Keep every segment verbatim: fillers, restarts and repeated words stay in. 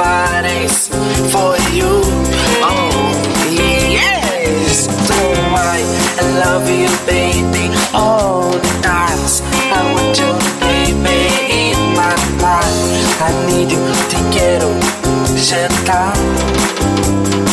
bodies for you. Oh, yes. So I, I love you, baby, all the times. I want you, baby, in my life. I need you, te quiero, je t'aime.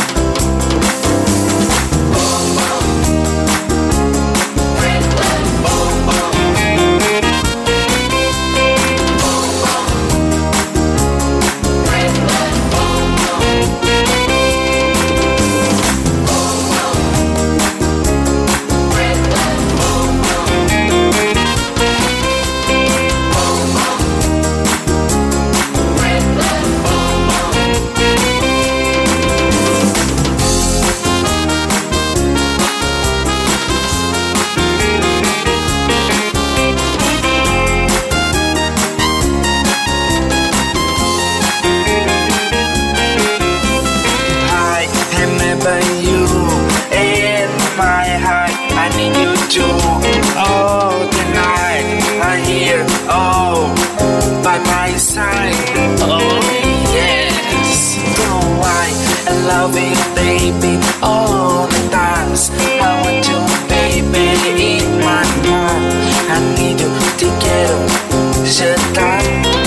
You in my heart, I need you to. Oh, tonight I hear, oh, by my side. Oh, yes. So I, I love you, baby, all the times. I want you, baby, in my heart. I need you, te quiero, je t'aime.